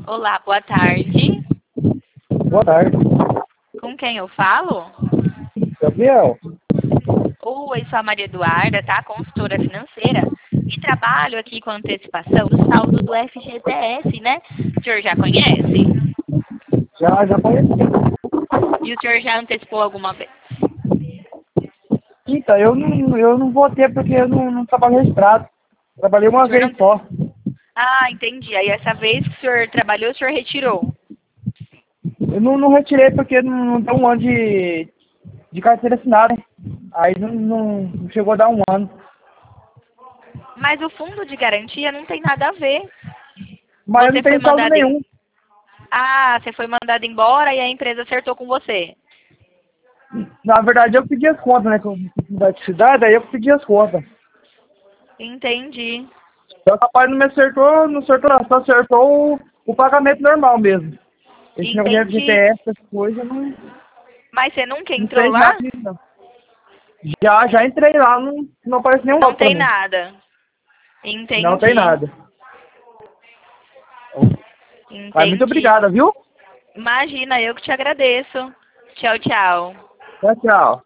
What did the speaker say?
Olá, boa tarde. Boa tarde. Com quem eu falo? Gabriel? Oi, sou a Maria Eduarda, tá? Consultora financeira. E trabalho aqui com antecipação do saldo do FGTS, né? O senhor já conhece? Já conheci. E o senhor já antecipou alguma vez? Então, eu não vou ter porque eu não trabalho registrado. Trabalhei O uma senhor não... vez só. Ah, entendi. Aí essa vez que o senhor trabalhou, o senhor retirou. Eu não retirei porque não deu um ano de carteira assinada. Aí não chegou a dar um ano. Mas o fundo de garantia não tem nada a ver. Mas eu não Você foi tenho saldo mandado nenhum. Ah, você foi mandado embora e a empresa acertou com você. Na verdade, eu pedi as contas, né? Que eu da cidade, aí eu pedi as contas. Entendi. Então, o rapaz não me acertou, não acertou não, só acertou o pagamento normal mesmo. Esse negócio de Entendi. FGTS, essas coisas, eu Mas você nunca não entrou fez lá? nada disso, não. Já entrei lá, não aparece nenhum Não voto pra tem mim. nada. Não tem Entendi. nada. Mas muito Entendi. obrigado, viu? Imagina, eu que te agradeço. Tchau, tchau. Tchau, tchau.